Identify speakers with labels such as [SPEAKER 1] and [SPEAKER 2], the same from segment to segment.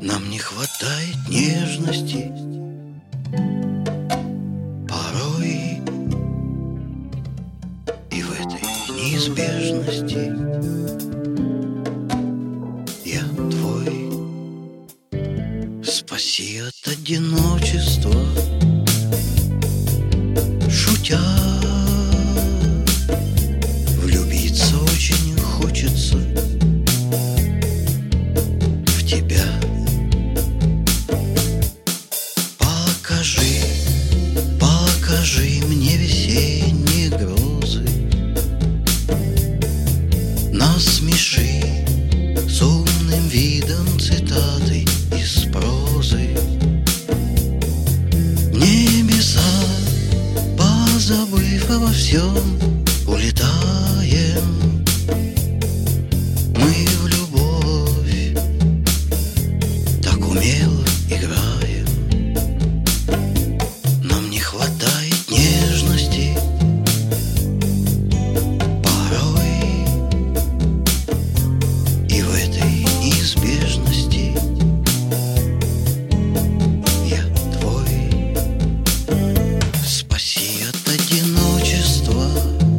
[SPEAKER 1] Нам не хватает нежности порой, и в этой неизбежности я твой. Спаси от одиночества, шутя. Влюбиться очень хочется в тебя. Покажи мне весенние грозы, насмеши с умным видом цитаты из прозы. Небеса, позабыв обо всем, улетаем мы в любовь, так умело играем. Нам не хватает нежности порой, и в этой неизбежности я твой. Спаси от одиночества,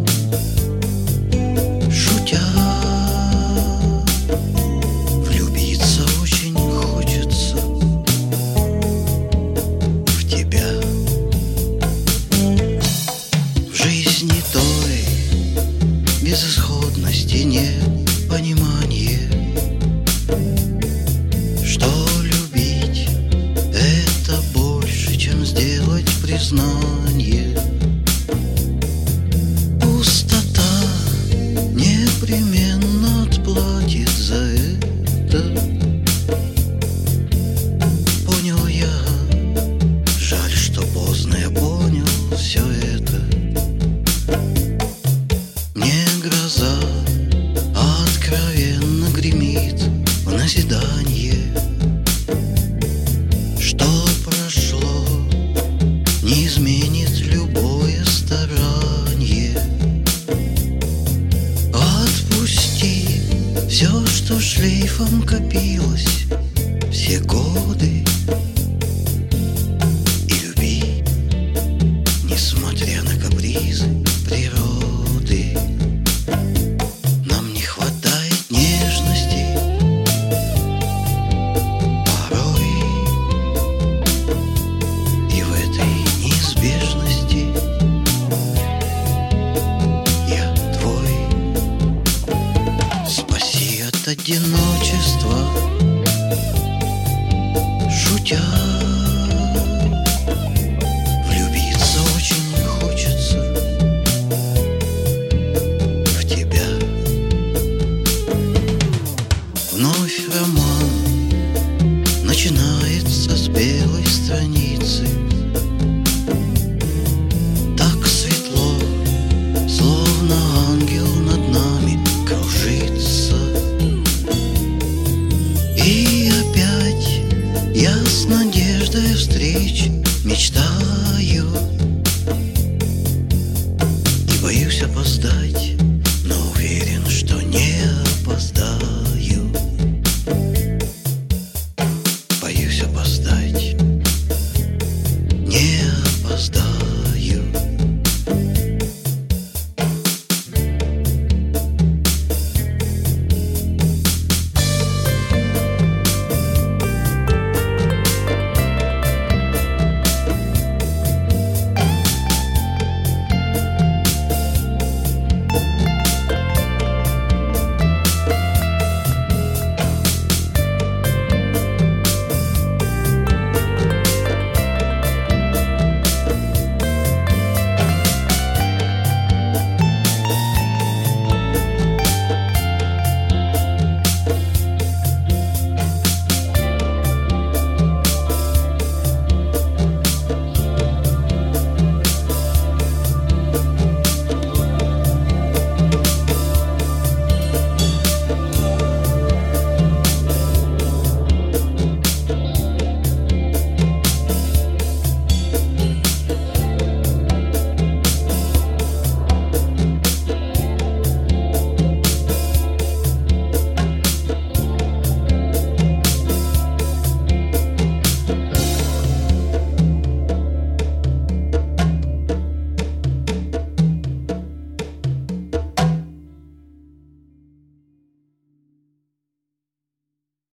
[SPEAKER 1] шутя. Влюбиться очень хочется в тебя. В жизни той безысходности нет понимания, что любить — это больше, чем сделать признание. Пустота непременно отплатит за это. Понял я, жаль, что поздно я понял все это. Не гроза, а откровенно гремит в назидание. Что прошло, не изменит любое старание. Отпусти все, что шлейфом копилось все годы, и люби, несмотря на капризы природы. Нам не хватает нежности порой, и в этой неизбежности я твой. Спаси от одиночества, шутя. Влюбиться очень хочется в тебя. Вновь роман начинается с белой страницы. Так светло, словно ангел над нами кружится. И опять я с надеждой встреч мечтаю, и боюсь опоздать, но уверен, что не опоздаю. Боюсь опоздать.